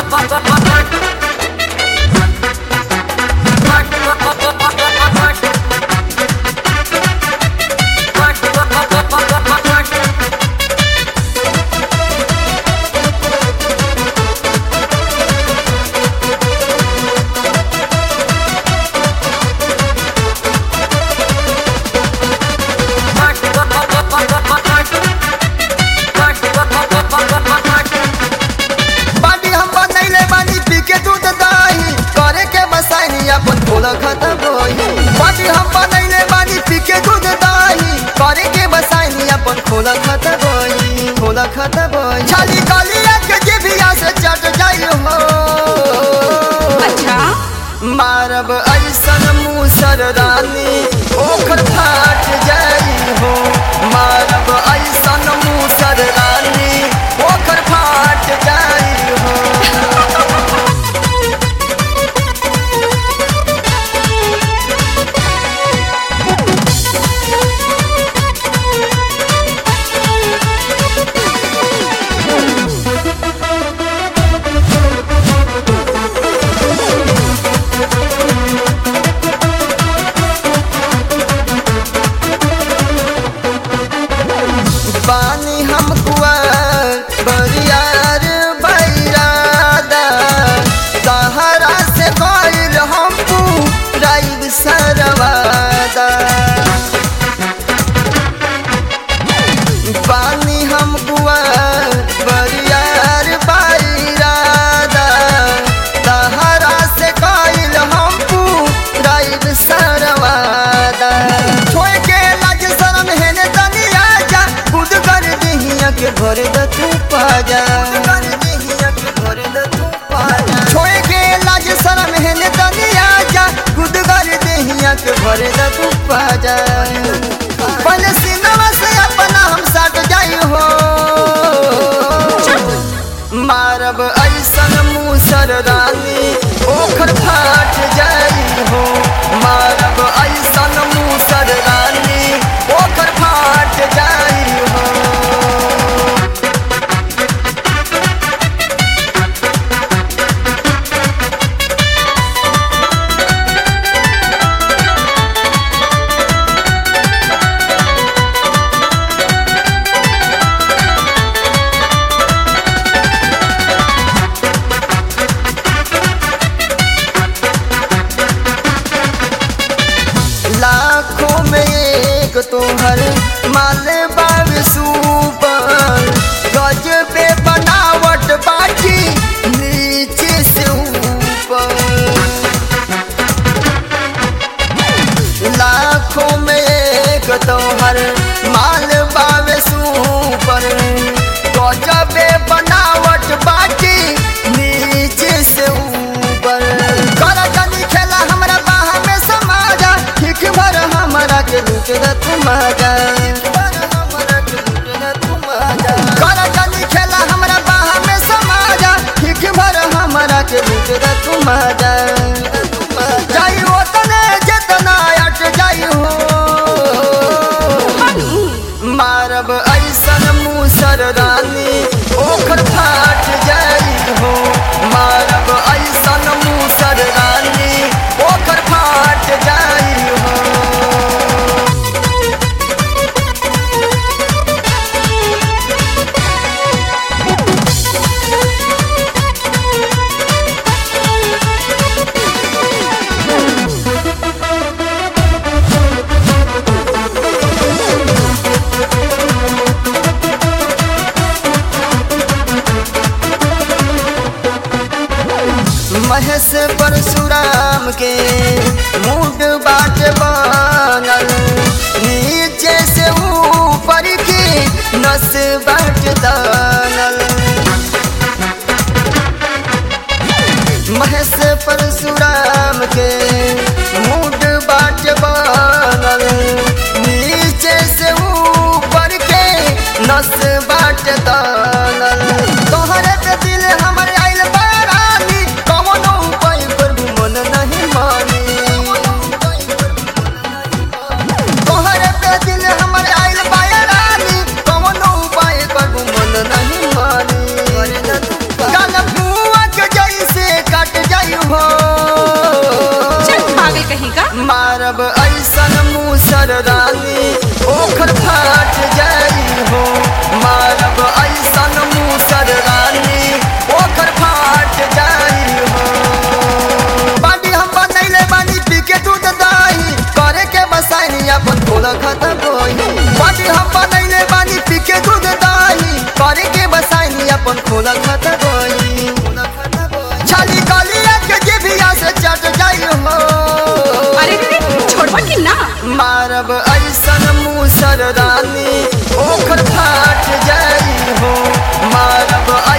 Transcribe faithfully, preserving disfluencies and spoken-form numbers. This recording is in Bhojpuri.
छाली गलिया के जिभिया से चट जाई हो। अच्छा मारब ऐसन मुसर रानी ओखर फाट जाई हो। मारब ऐसन मुसर रानी ओखर फाट जाई हो। बानी हम कुआर बरियार बैरादा सहारा से गइल हम पूराइब सरवादा। बानी हम कुआर बरियार बैरादा सहारा से गइल हम पूराइब सरवादा। छोड़ के लाज शरम हेने तनिया जा खुद कर दिहिया के भर द तू पाजा। छोड़ के लाज शरम हेने तनिया जा खुद कर दिहिया के भर द तू पाजा। पहले सीनवा से अपना हम साट जाई हो। मारब ऐसन मुसर रानी ओखर फाट जाई हो। मारब ऐसन मुसर रानी ओखर फाट जाई हो। लाखों में एक तोहर माल बाब सुपर गज पे बनावट बाटी नीचे से ऊपर। लाखों में एक तोहर माल बाब सुपर गज पे बनावट बाटी नीचे से ऊपर। कर जनी खेला हमरा बाह में समाजा ठीक भर हमरा के लूट द तुम आजा। कर जनी खेला हमरा बाह में समाजा ठीक भर हमरा के लूट द तुम आजा। जाई ओतने जितना अट जाई हो। मारब ऐसन मुसर रानी ओखर फाट जाई हो। मारब ऐसन मुसर रानी ओखर फाट जाई हो। महेश परशुराम के मूड बाट बनल नीचे से ऊपर की नस बाट दानल। महेश परशुराम के मूड बाट बनल नीचे से ऊपर के नस बाट दानल। तोहरे पे दिल हमर आइल बारानी कौनो उपाय पर भी मन नहीं मानी। तोहरे पे दिल हमर आइल बारानी कौनो उपाय पर भी मन नहीं मानी। ऐसन मूसर रानी ओखर फाट जाई हो मारब